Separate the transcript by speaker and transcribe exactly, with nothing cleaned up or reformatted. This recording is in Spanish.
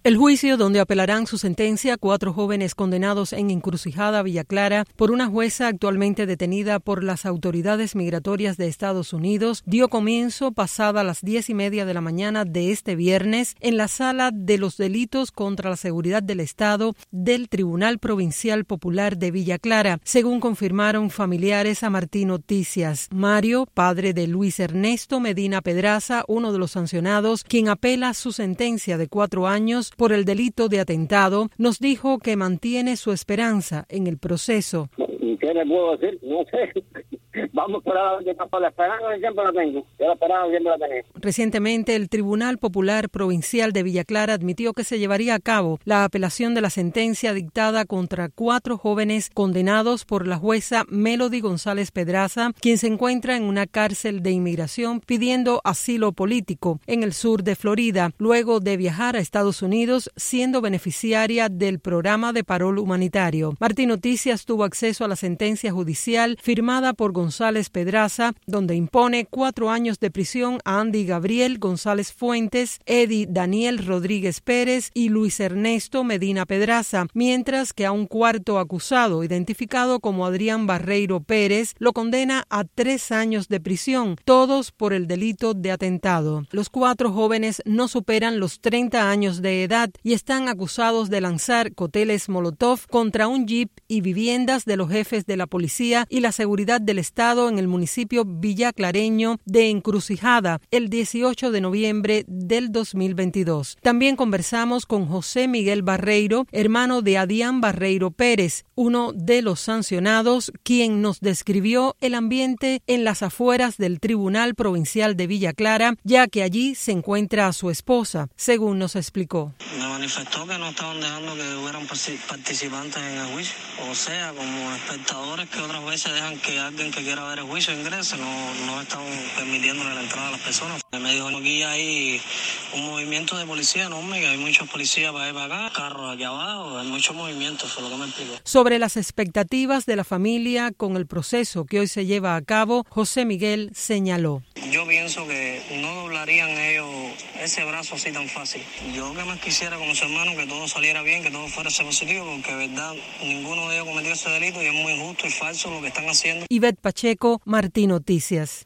Speaker 1: El juicio donde apelarán su sentencia cuatro jóvenes condenados en Encrucijada, Villa Clara, por una jueza actualmente detenida por las autoridades migratorias de Estados Unidos, dio comienzo pasada las diez y media de la mañana de este viernes en la Sala de los Delitos contra la Seguridad del Estado del Tribunal Provincial Popular de Villa Clara, según confirmaron familiares a Martín Noticias. Mario, padre de Luis Ernesto Medina Pedraza, uno de los sancionados, quien apela su sentencia de cuatro años por el delito de atentado, nos dijo que mantiene su esperanza en el proceso.
Speaker 2: ¿Y qué le puedo decir? No sé. Vamos por ahora, qué pasó. La esperanza siempre la tengo. Yo la esperanza siempre la tengo.
Speaker 1: Recientemente, el Tribunal Popular Provincial de Villa Clara admitió que se llevaría a cabo la apelación de la sentencia dictada contra cuatro jóvenes condenados por la jueza Melody González Pedraza, quien se encuentra en una cárcel de inmigración pidiendo asilo político en el sur de Florida, luego de viajar a Estados Unidos siendo beneficiaria del programa de parol humanitario. Martín Noticias tuvo acceso a la sentencia judicial firmada por González Pedraza, donde impone cuatro años de prisión a Andy Gabriel González Fuentes, Eddie Daniel Rodríguez Pérez y Luis Ernesto Medina Pedraza, mientras que a un cuarto acusado, identificado como Adrián Barreiro Pérez, lo condena a tres años de prisión, todos por el delito de atentado. Los cuatro jóvenes no superan los treinta años de edad y están acusados de lanzar cócteles Molotov contra un jeep y viviendas de los jefes de la policía y la seguridad del Estado en el municipio villaclareño de Encrucijada el dieciocho de noviembre del dos mil veintidós. También conversamos con José Miguel Barreiro, hermano de Adrián Barreiro Pérez, uno de los sancionados, quien nos describió el ambiente en las afueras del Tribunal Provincial de Villa Clara, ya que allí se encuentra a su esposa, según nos explicó.
Speaker 3: Me manifestó que no estaban dejando que hubieran participantes en el juicio, o sea, como espectadores que otras veces dejan que alguien que quiera ver el juicio ingrese, no, no están permitiéndole la entrada a las personas. Me dijo, aquí hay un movimiento de policía enorme, que hay muchos policías para ir para acá, carros aquí abajo, hay muchos movimientos, fue lo que me explicó.
Speaker 1: Sobre las expectativas de la familia con el proceso que hoy se lleva a cabo, José Miguel señaló.
Speaker 3: Yo pienso que no doblarían ellos ese brazo así tan fácil. Yo que más quisiera como su hermano que todo saliera bien, que todo fuera positivo, porque de verdad ninguno de ellos cometió ese delito y es muy injusto y falso lo que están haciendo.
Speaker 1: Ivette Pacheco, Martín Noticias.